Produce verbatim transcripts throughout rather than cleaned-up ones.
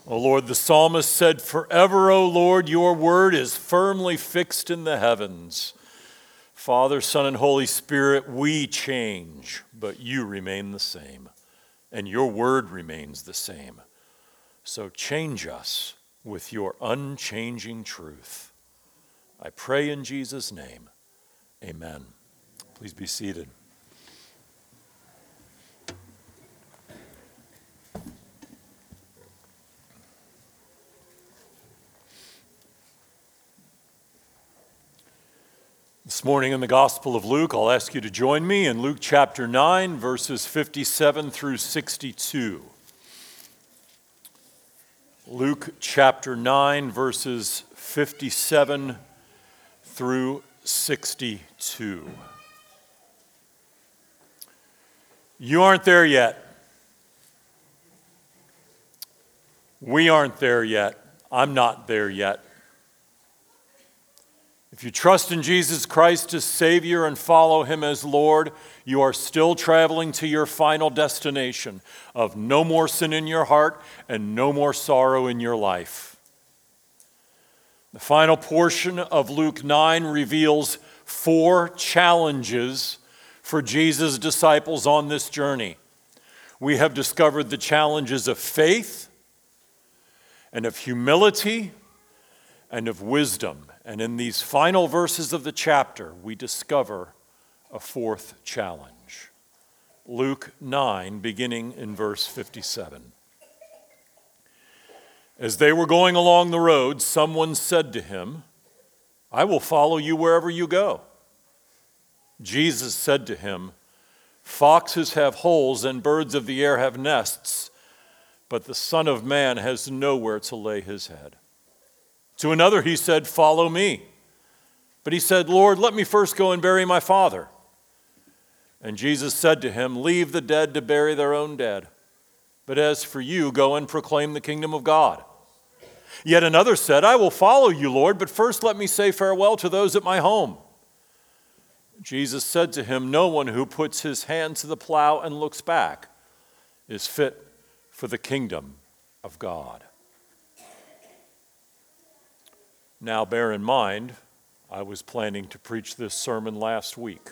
O Lord, the psalmist said, "Forever, O Lord, your word is firmly fixed in the heavens." Father, Son, and Holy Spirit, we change, but you remain the same, and your word remains the same. So change us with your unchanging truth. I pray in Jesus' name, amen. Please be seated. This morning in the Gospel of Luke, I'll ask you to join me in Luke chapter nine, verses fifty-seven through sixty-two. Luke chapter nine, verses fifty-seven through sixty-two. You aren't there yet. We aren't there yet. I'm not there yet. If you trust in Jesus Christ as Savior and follow Him as Lord, you are still traveling to your final destination of no more sin in your heart and no more sorrow in your life. The final portion of Luke nine reveals four challenges for Jesus' disciples on this journey. We have discovered the challenges of faith and of humility and of wisdom. And in these final verses of the chapter, we discover a fourth challenge. Luke nine, beginning in verse fifty-seven. As they were going along the road, someone said to him, "I will follow you wherever you go." Jesus said to him, "Foxes have holes and birds of the air have nests, but the Son of Man has nowhere to lay his head." To another he said, "Follow me." But he said, "Lord, let me first go and bury my father." And Jesus said to him, "Leave the dead to bury their own dead. But as for you, go and proclaim the kingdom of God." Yet another said, "I will follow you, Lord, but first let me say farewell to those at my home." Jesus said to him, "No one who puts his hand to the plow and looks back is fit for the kingdom of God." Now, bear in mind, I was planning to preach this sermon last week.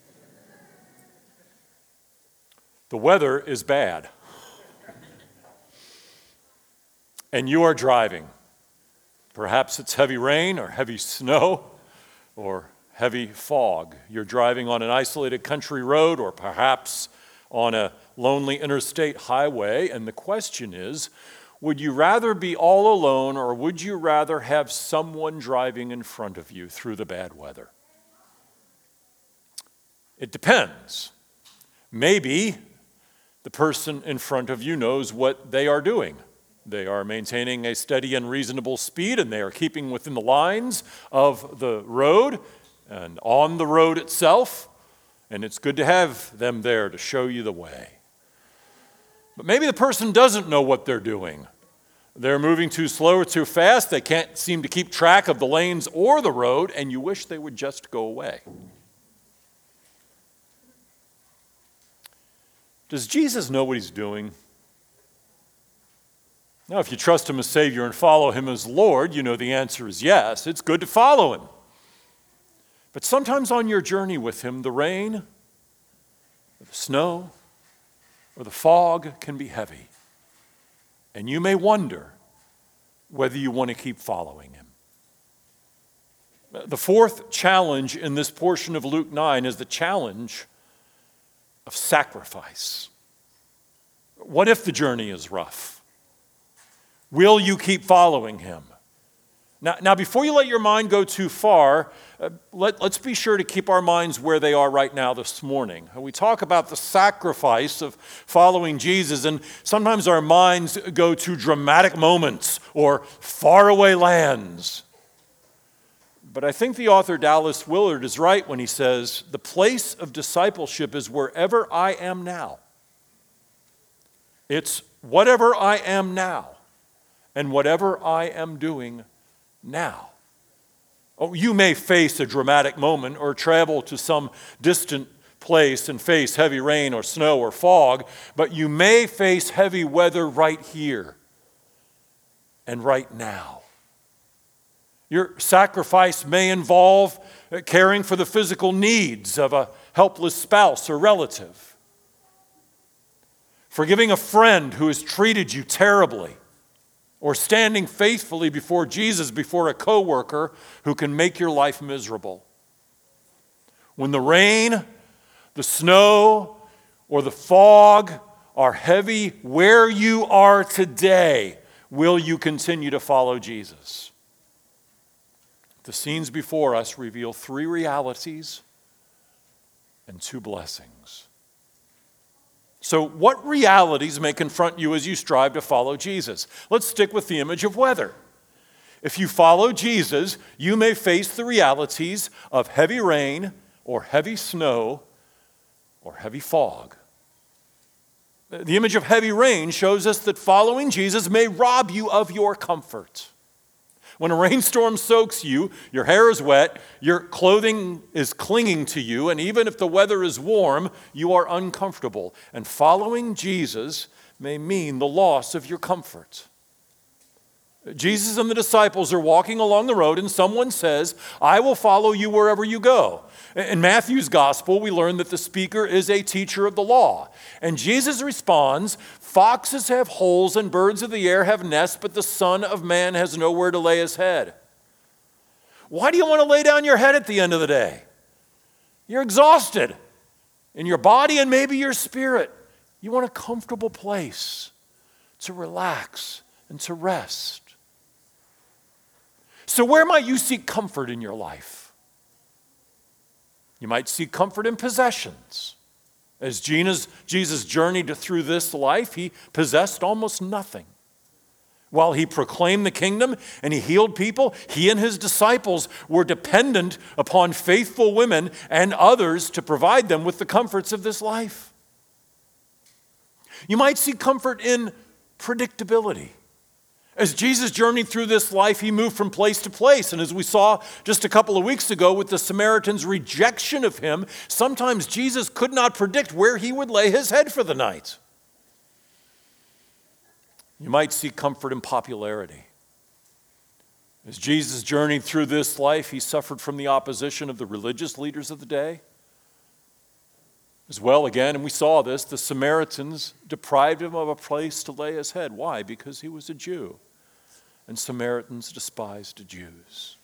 The weather is bad. And you are driving. Perhaps it's heavy rain or heavy snow or heavy fog. You're driving on an isolated country road or perhaps on a lonely interstate highway. And the question is, would you rather be all alone or would you rather have someone driving in front of you through the bad weather? It depends. Maybe the person in front of you knows what they are doing. They are maintaining a steady and reasonable speed and they are keeping within the lines of the road and on the road itself. And it's good to have them there to show you the way. But maybe the person doesn't know what they're doing. They're moving too slow or too fast. They can't seem to keep track of the lanes or the road, and you wish they would just go away. Does Jesus know what he's doing? Now, if you trust him as Savior and follow him as Lord, you know the answer is yes. It's good to follow him. But sometimes on your journey with him, the rain, or the snow, or the fog can be heavy. And you may wonder whether you want to keep following him. The fourth challenge in this portion of Luke nine is the challenge of sacrifice. What if the journey is rough? Will you keep following him? Now, now before you let your mind go too far, uh, let, let's be sure to keep our minds where they are right now this morning. We talk about the sacrifice of following Jesus, and sometimes our minds go to dramatic moments or faraway lands. But I think the author Dallas Willard is right when he says, the place of discipleship is wherever I am now. It's whatever I am now and whatever I am doing now. Oh, you may face a dramatic moment or travel to some distant place and face heavy rain or snow or fog, but you may face heavy weather right here and right now. Your sacrifice may involve caring for the physical needs of a helpless spouse or relative, forgiving a friend who has treated you terribly, or standing faithfully before Jesus before a coworker who can make your life miserable. When the rain, the snow, or the fog are heavy where you are today, will you continue to follow Jesus? The scenes before us reveal three realities and two blessings. So, what realities may confront you as you strive to follow Jesus? Let's stick with the image of weather. If you follow Jesus, you may face the realities of heavy rain or heavy snow or heavy fog. The image of heavy rain shows us that following Jesus may rob you of your comfort. When a rainstorm soaks you, your hair is wet, your clothing is clinging to you, and even if the weather is warm, you are uncomfortable. And following Jesus may mean the loss of your comfort. Jesus and the disciples are walking along the road, and someone says, "I will follow you wherever you go." In Matthew's gospel, we learn that the speaker is a teacher of the law. And Jesus responds, "Foxes have holes and birds of the air have nests, but the Son of Man has nowhere to lay his head." Why do you want to lay down your head at the end of the day? You're exhausted in your body and maybe your spirit. You want a comfortable place to relax and to rest. So where might you seek comfort in your life? You might seek comfort in possessions. As Jesus journeyed through this life, he possessed almost nothing. While he proclaimed the kingdom and he healed people, he and his disciples were dependent upon faithful women and others to provide them with the comforts of this life. You might seek comfort in predictability. As Jesus journeyed through this life, he moved from place to place. And as we saw just a couple of weeks ago with the Samaritan's rejection of him, sometimes Jesus could not predict where he would lay his head for the night. You might seek comfort in popularity. As Jesus journeyed through this life, he suffered from the opposition of the religious leaders of the day. As well, again, and we saw this, the Samaritans deprived him of a place to lay his head. Why? Because he was a Jew, and Samaritans despised the Jews.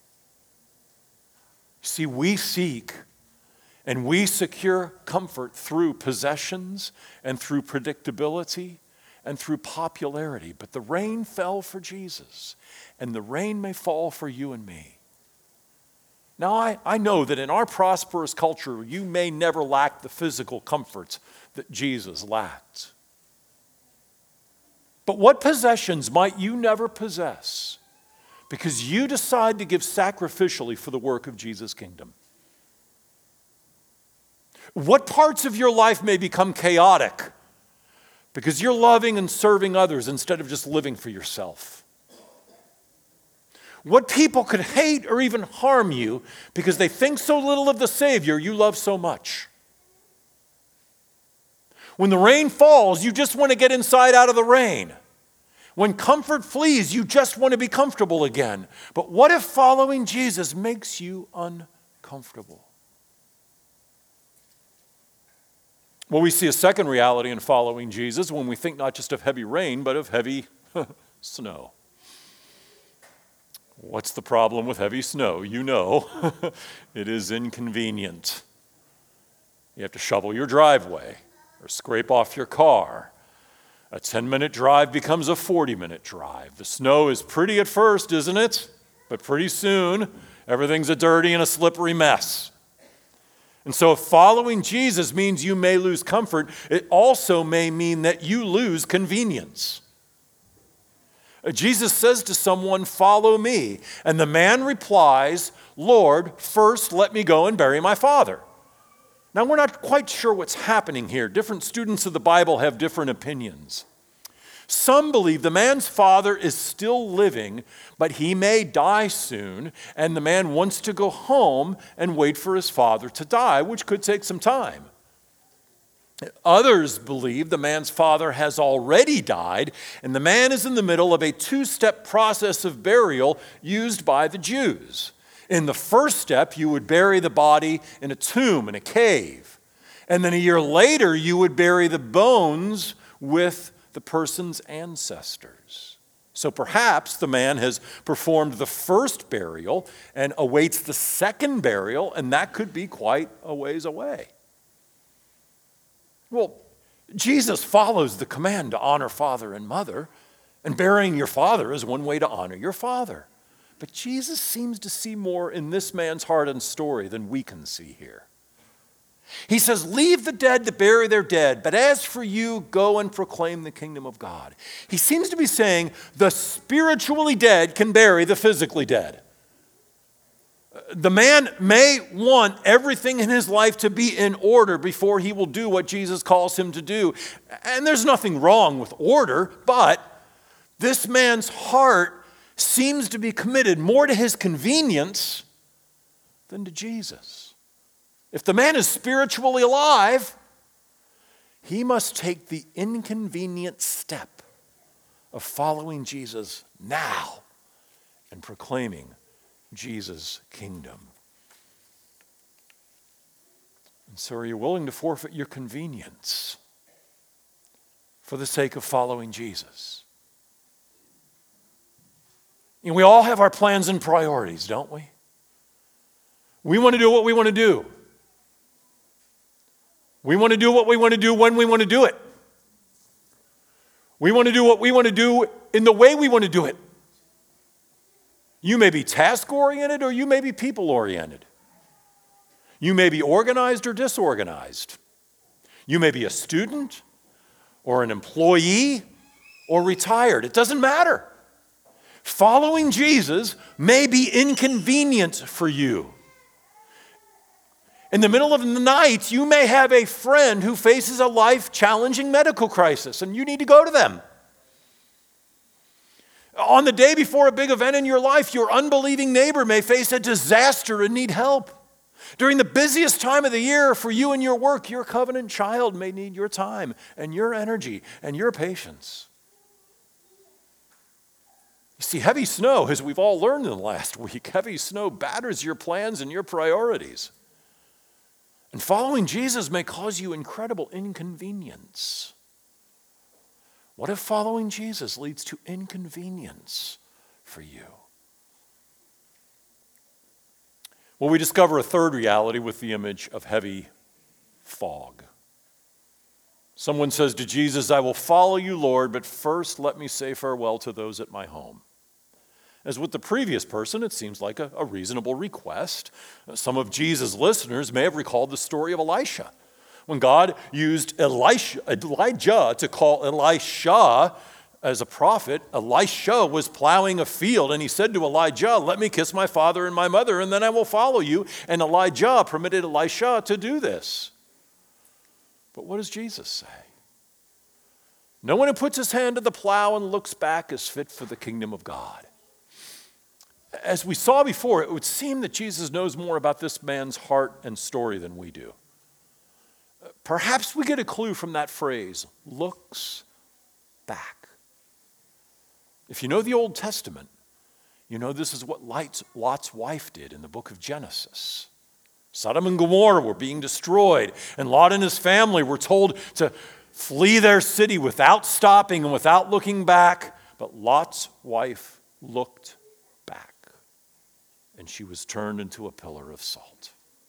See, we seek and we secure comfort through possessions and through predictability and through popularity. But the rain fell for Jesus, and the rain may fall for you and me. Now, I, I know that in our prosperous culture, you may never lack the physical comforts that Jesus lacked. But what possessions might you never possess because you decide to give sacrificially for the work of Jesus' kingdom? What parts of your life may become chaotic because you're loving and serving others instead of just living for yourself? What people could hate or even harm you because they think so little of the Savior you love so much? When the rain falls, you just want to get inside out of the rain. When comfort flees, you just want to be comfortable again. But what if following Jesus makes you uncomfortable? Well, we see a second reality in following Jesus when we think not just of heavy rain, but of heavy snow. What's the problem with heavy snow? You know, it is inconvenient. You have to shovel your driveway or scrape off your car. A ten-minute drive becomes a forty-minute drive. The snow is pretty at first, isn't it? But pretty soon, everything's a dirty and a slippery mess. And so if following Jesus means you may lose comfort, it also may mean that you lose convenience. Jesus says to someone, "Follow me." And the man replies, "Lord, first let me go and bury my father." Now, we're not quite sure what's happening here. Different students of the Bible have different opinions. Some believe the man's father is still living, but he may die soon, and the man wants to go home and wait for his father to die, which could take some time. Others believe the man's father has already died, and the man is in the middle of a two-step process of burial used by the Jews. In the first step, you would bury the body in a tomb, in a cave. And then a year later, you would bury the bones with the person's ancestors. So perhaps the man has performed the first burial and awaits the second burial, and that could be quite a ways away. Well, Jesus follows the command to honor father and mother, and burying your father is one way to honor your father. But Jesus seems to see more in this man's heart and story than we can see here. He says, leave the dead to bury their dead, but as for you, go and proclaim the kingdom of God. He seems to be saying the spiritually dead can bury the physically dead. The man may want everything in his life to be in order before he will do what Jesus calls him to do. And there's nothing wrong with order, but this man's heart seems to be committed more to his convenience than to Jesus. If the man is spiritually alive, he must take the inconvenient step of following Jesus now and proclaiming Jesus' kingdom. And so are you willing to forfeit your convenience for the sake of following Jesus? And we all have our plans and priorities, don't we? We want to do what we want to do. We want to do what we want to do when we want to do it. We want to do what we want to do in the way we want to do it. You may be task-oriented or you may be people-oriented. You may be organized or disorganized. You may be a student or an employee or retired. It doesn't matter. Following Jesus may be inconvenient for you. In the middle of the night, you may have a friend who faces a life-challenging medical crisis, and you need to go to them. On the day before a big event in your life, your unbelieving neighbor may face a disaster and need help. During the busiest time of the year for you and your work, your covenant child may need your time and your energy and your patience. You see, heavy snow, as we've all learned in the last week, heavy snow batters your plans and your priorities. And following Jesus may cause you incredible inconvenience. What if following Jesus leads to inconvenience for you? Well, we discover a third reality with the image of heavy fog. Someone says to Jesus, I will follow you, Lord, but first let me say farewell to those at my home. As with the previous person, it seems like a, a reasonable request. Some of Jesus' listeners may have recalled the story of Elisha. When God used Elisha, Elijah to call Elisha as a prophet, Elisha was plowing a field, and he said to Elijah, let me kiss my father and my mother, and then I will follow you. And Elijah permitted Elisha to do this. But what does Jesus say? No one who puts his hand to the plow and looks back is fit for the kingdom of God. As we saw before, it would seem that Jesus knows more about this man's heart and story than we do. Perhaps we get a clue from that phrase, looks back. If you know the Old Testament, you know this is what Lot's wife did in the book of Genesis. Sodom and Gomorrah were being destroyed, and Lot and his family were told to flee their city without stopping and without looking back. But Lot's wife looked back, and she was turned into a pillar of salt.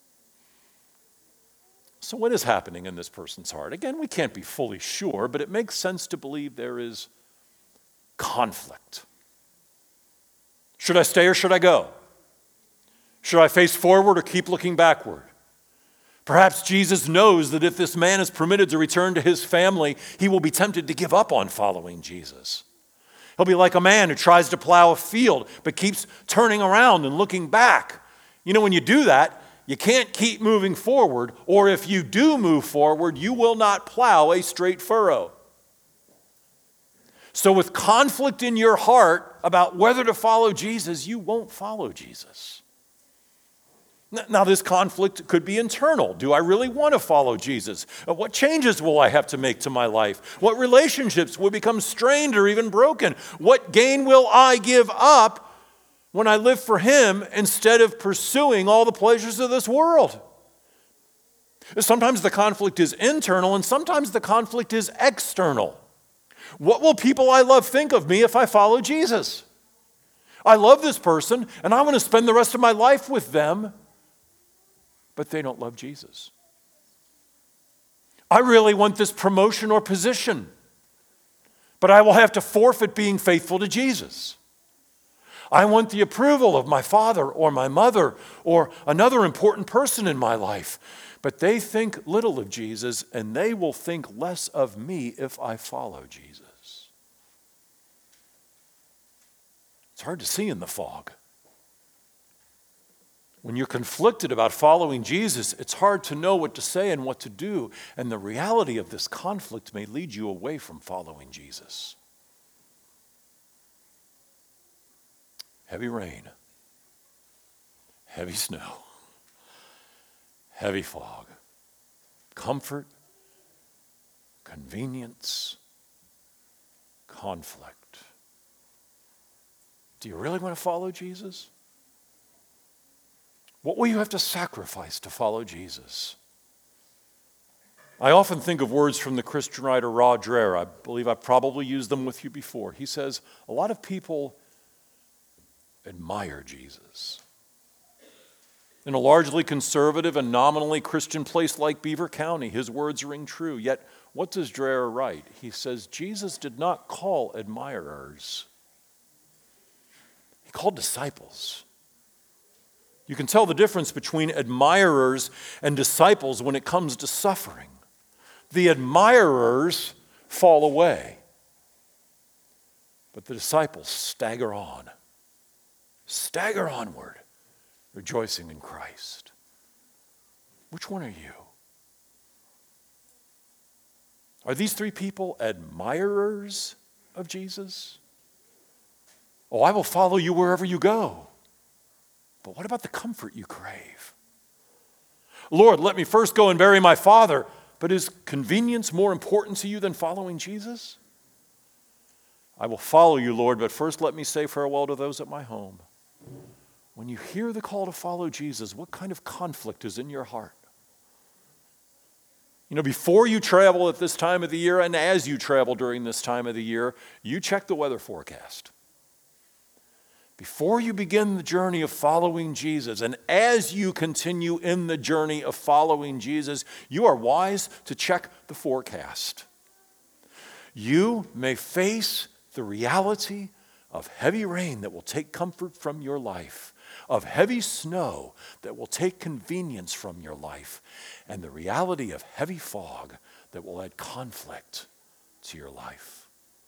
So what is happening in this person's heart? Again, we can't be fully sure, but it makes sense to believe there is conflict. Should I stay or should I go? Should I face forward or keep looking backward? Perhaps Jesus knows that if this man is permitted to return to his family, he will be tempted to give up on following Jesus. He'll be like a man who tries to plow a field but keeps turning around and looking back. You know, when you do that, you can't keep moving forward, or if you do move forward, you will not plow a straight furrow. So with conflict in your heart about whether to follow Jesus, you won't follow Jesus. Now, this conflict could be internal. Do I really want to follow Jesus? What changes will I have to make to my life? What relationships will become strained or even broken? What gain will I give up when I live for Him instead of pursuing all the pleasures of this world? Sometimes the conflict is internal and sometimes the conflict is external. What will people I love think of me if I follow Jesus? I love this person and I want to spend the rest of my life with them, but they don't love Jesus. I really want this promotion or position, but I will have to forfeit being faithful to Jesus. I want the approval of my father or my mother or another important person in my life, but they think little of Jesus and they will think less of me if I follow Jesus. It's hard to see in the fog. When you're conflicted about following Jesus, it's hard to know what to say and what to do. And the reality of this conflict may lead you away from following Jesus. Heavy rain, heavy snow, heavy fog, comfort, convenience, conflict. Do you really want to follow Jesus? What will you have to sacrifice to follow Jesus? I often think of words from the Christian writer Rod Dreher. I believe I've probably used them with you before. He says, a lot of people admire Jesus. In a largely conservative and nominally Christian place like Beaver County, his words ring true. Yet, what does Dreher write? He says, Jesus did not call admirers. He called disciples. You can tell the difference between admirers and disciples when it comes to suffering. The admirers fall away, but the disciples stagger on, stagger onward, rejoicing in Christ. Which one are you? Are these three people admirers of Jesus? Oh, I will follow you wherever you go. But what about the comfort you crave? Lord, let me first go and bury my father. But is convenience more important to you than following Jesus? I will follow you, Lord, but first let me say farewell to those at my home. When you hear the call to follow Jesus, what kind of conflict is in your heart? You know, before you travel at this time of the year and as you travel during this time of the year, you check the weather forecast. Before you begin the journey of following Jesus, and as you continue in the journey of following Jesus, you are wise to check the forecast. You may face the reality of heavy rain that will take comfort from your life, of heavy snow that will take convenience from your life, and the reality of heavy fog that will add conflict to your life.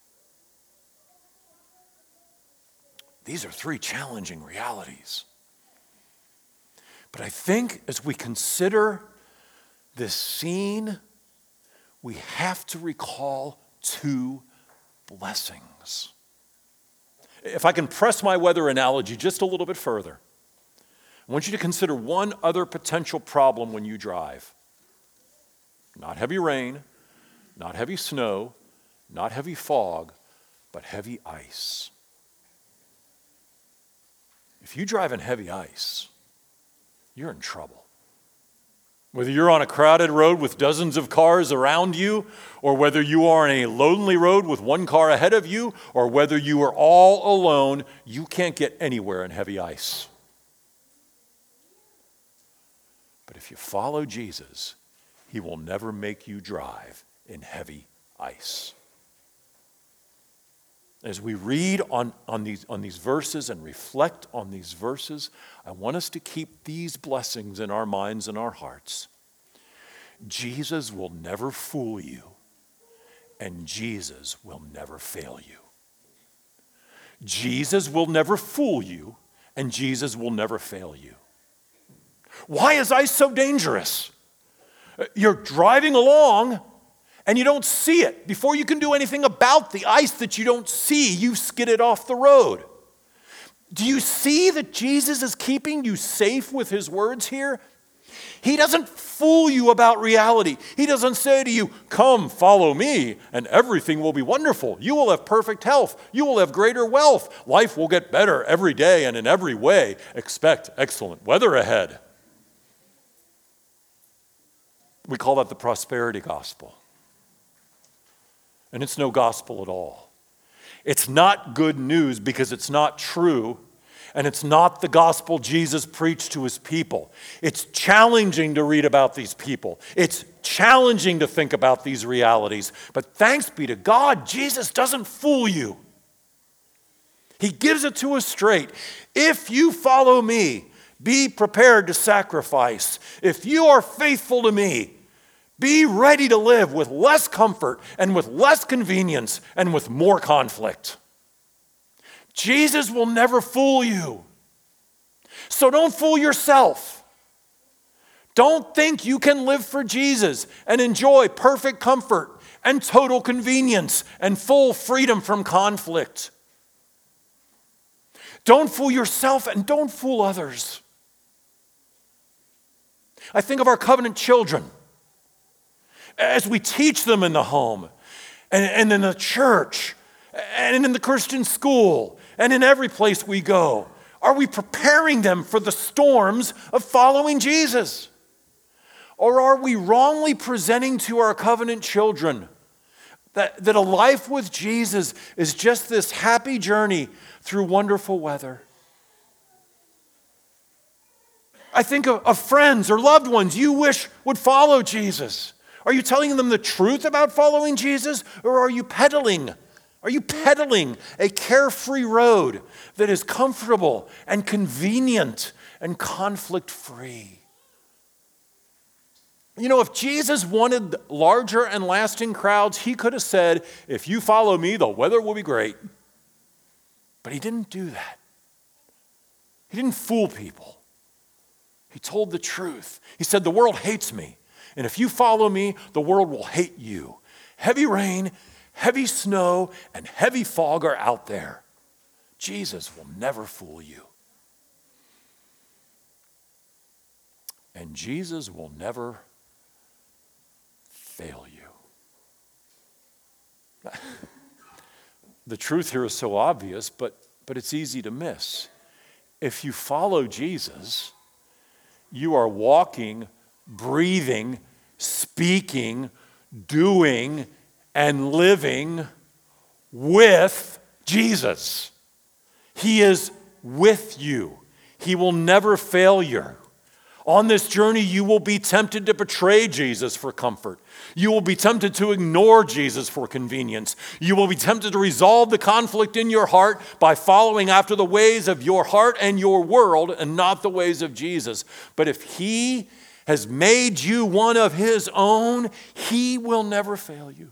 These are three challenging realities. But I think as we consider this scene, we have to recall two blessings. If I can press my weather analogy just a little bit further, I want you to consider one other potential problem when you drive. Not heavy rain, not heavy snow, not heavy fog, but heavy ice. If you drive in heavy ice, you're in trouble. Whether you're on a crowded road with dozens of cars around you, or whether you are on a lonely road with one car ahead of you, or whether you are all alone, you can't get anywhere in heavy ice. But if you follow Jesus, He will never make you drive in heavy ice. As we read on, on, these, on these verses and reflect on these verses, I want us to keep these blessings in our minds and our hearts. Jesus will never fool you, and Jesus will never fail you. Jesus will never fool you, and Jesus will never fail you. Why is ice so dangerous? You're driving along, and you don't see it. Before you can do anything about the ice that you don't see, you skid it off the road. Do you see that Jesus is keeping you safe with his words here? He doesn't fool you about reality. He doesn't say to you, come, follow me, and everything will be wonderful. You will have perfect health. You will have greater wealth. Life will get better every day and in every way. Expect excellent weather ahead. We call that the prosperity gospel. And it's no gospel at all. It's not good news because it's not true, and it's not the gospel Jesus preached to his people. It's challenging to read about these people. It's challenging to think about these realities. But thanks be to God, Jesus doesn't fool you. He gives it to us straight. If you follow me, be prepared to sacrifice. If you are faithful to me, be ready to live with less comfort and with less convenience and with more conflict. Jesus will never fool you. So don't fool yourself. Don't think you can live for Jesus and enjoy perfect comfort and total convenience and full freedom from conflict. Don't fool yourself and don't fool others. I think of our covenant children. As we teach them in the home, and, and in the church, and in the Christian school, and in every place we go, are we preparing them for the storms of following Jesus? Or are we wrongly presenting to our covenant children that, that a life with Jesus is just this happy journey through wonderful weather? I think of, of friends or loved ones you wish would follow Jesus. Are you telling them the truth about following Jesus, or are you peddling? Are you peddling a carefree road that is comfortable and convenient and conflict-free? You know, if Jesus wanted larger and lasting crowds, he could have said, if you follow me, the weather will be great. But he didn't do that. He didn't fool people. He told the truth. He said, the world hates me. And if you follow me, the world will hate you. Heavy rain, heavy snow, and heavy fog are out there. Jesus will never fool you. And Jesus will never fail you. The truth here is so obvious, but, but it's easy to miss. If you follow Jesus, you are walking, breathing, speaking, doing, and living with Jesus. He is with you. He will never fail you. On this journey, you will be tempted to betray Jesus for comfort. You will be tempted to ignore Jesus for convenience. You will be tempted to resolve the conflict in your heart by following after the ways of your heart and your world and not the ways of Jesus. But if he has made you one of his own, he will never fail you.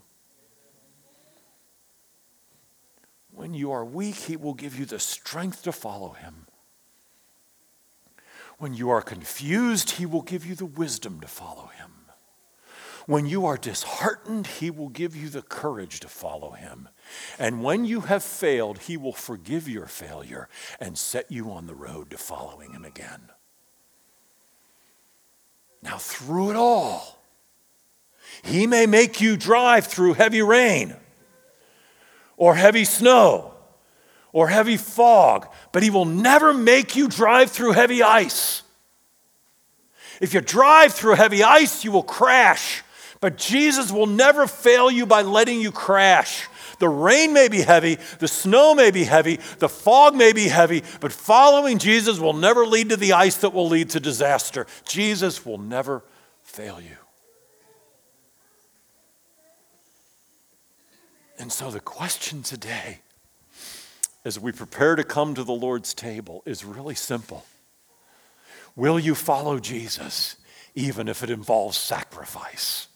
When you are weak, he will give you the strength to follow him. When you are confused, he will give you the wisdom to follow him. When you are disheartened, he will give you the courage to follow him. And when you have failed, he will forgive your failure and set you on the road to following him again. Now, through it all, he may make you drive through heavy rain or heavy snow or heavy fog, but he will never make you drive through heavy ice. If you drive through heavy ice, you will crash, but Jesus will never fail you by letting you crash. The rain may be heavy, the snow may be heavy, the fog may be heavy, but following Jesus will never lead to the ice that will lead to disaster. Jesus will never fail you. And so the question today, as we prepare to come to the Lord's table, is really simple. Will you follow Jesus, even if it involves sacrifice?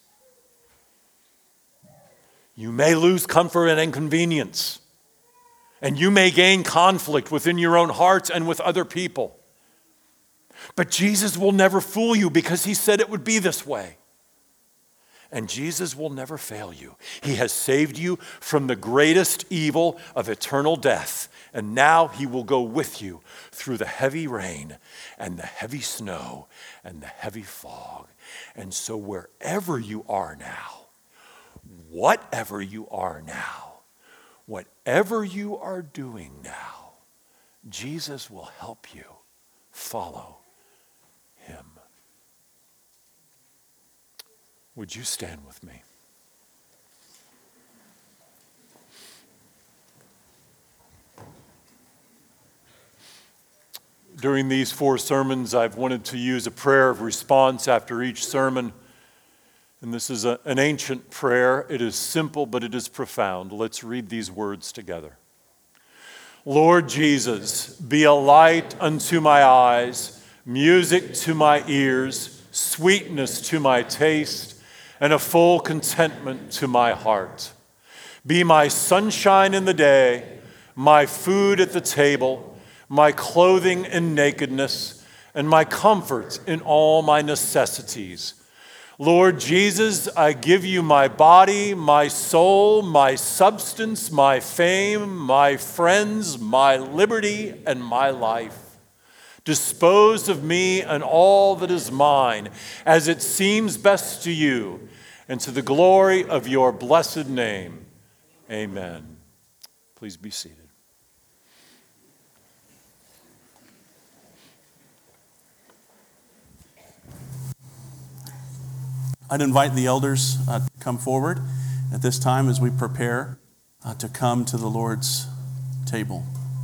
You may lose comfort and inconvenience, and you may gain conflict within your own hearts and with other people. But Jesus will never fool you because he said it would be this way. And Jesus will never fail you. He has saved you from the greatest evil of eternal death. And now he will go with you through the heavy rain and the heavy snow and the heavy fog. And so wherever you are now, whatever you are now, whatever you are doing now, Jesus will help you follow him. Would you stand with me? During these four sermons, I've wanted to use a prayer of response after each sermon. And this is a, an ancient prayer. It is simple, but it is profound. Let's read these words together. Lord Jesus, be a light unto my eyes, music to my ears, sweetness to my taste, and a full contentment to my heart. Be my sunshine in the day, my food at the table, my clothing in nakedness, and my comfort in all my necessities. Lord Jesus, I give you my body, my soul, my substance, my fame, my friends, my liberty, and my life. Dispose of me and all that is mine, as it seems best to you, and to the glory of your blessed name. Amen. Please be seated. I'd invite the elders uh, to come forward at this time as we prepare uh, to come to the Lord's table.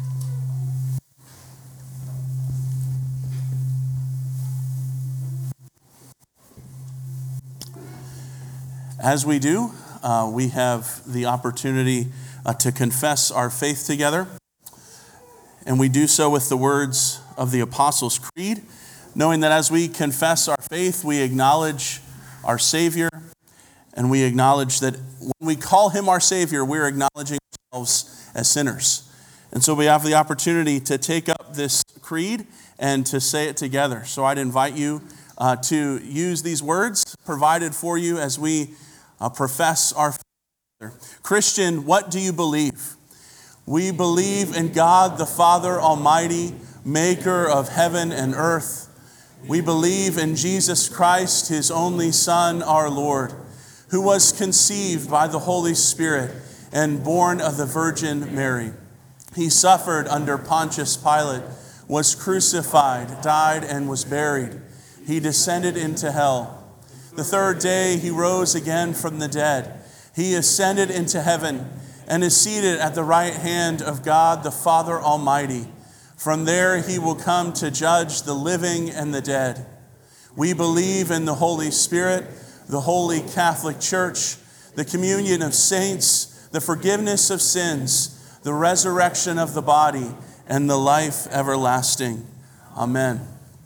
As we do, uh, we have the opportunity uh, to confess our faith together, and we do so with the words of the Apostles' Creed, knowing that as we confess our faith, we acknowledge our Savior, and we acknowledge that when we call him our Savior, we're acknowledging ourselves as sinners. And so we have the opportunity to take up this creed and to say it together. So I'd invite you uh, to use these words provided for you as we uh, profess our faith. Christian, what do you believe? We believe in God the Father Almighty, maker of heaven and earth. We believe in Jesus Christ, his only Son, our Lord, who was conceived by the Holy Spirit and born of the Virgin Mary. He suffered under Pontius Pilate, was crucified, died, and was buried. He descended into hell. The third day he rose again from the dead. He ascended into heaven and is seated at the right hand of God the Father Almighty. From there he will come to judge the living and the dead. We believe in the Holy Spirit, the Holy Catholic Church, the communion of saints, the forgiveness of sins, the resurrection of the body, and the life everlasting. Amen.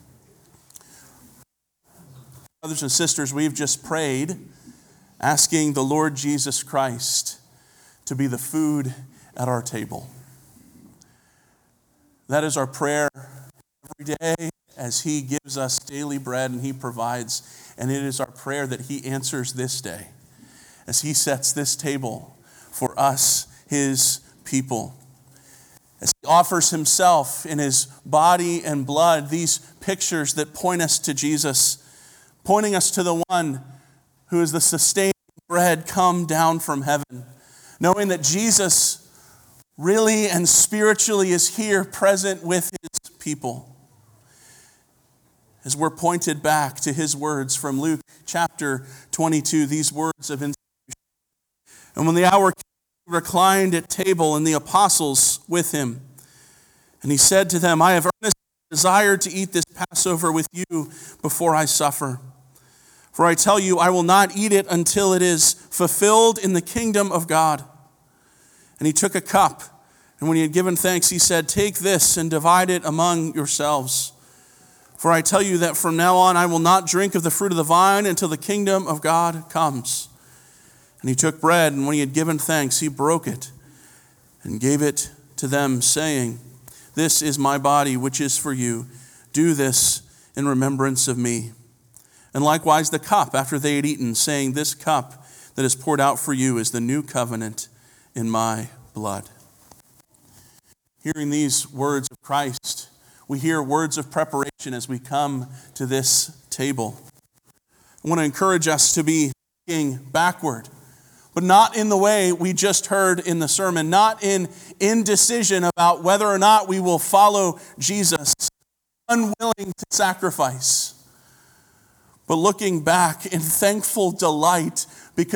Brothers and sisters, we've just prayed, asking the Lord Jesus Christ to be the food at our table. That is our prayer every day as he gives us daily bread and he provides. And it is our prayer that he answers this day as he sets this table for us, his people. As he offers himself in his body and blood, these pictures that point us to Jesus, pointing us to the one who is the sustaining bread come down from heaven, knowing that Jesus really and spiritually is here present with his people. As we're pointed back to his words from Luke chapter twenty-two, these words of institution. And when the hour came, he reclined at table and the apostles with him. And he said to them, I have earnestly desired to eat this Passover with you before I suffer. For I tell you, I will not eat it until it is fulfilled in the kingdom of God. And he took a cup, and when he had given thanks, he said, take this and divide it among yourselves. For I tell you that from now on I will not drink of the fruit of the vine until the kingdom of God comes. And he took bread, and when he had given thanks, he broke it and gave it to them, saying, this is my body, which is for you. Do this in remembrance of me. And likewise the cup after they had eaten, saying, "This cup that is poured out for you is the new covenant in my blood." Hearing these words of Christ, we hear words of preparation as we come to this table. I want to encourage us to be looking backward, but not in the way we just heard in the sermon, not in indecision about whether or not we will follow Jesus, unwilling to sacrifice, but looking back in thankful delight because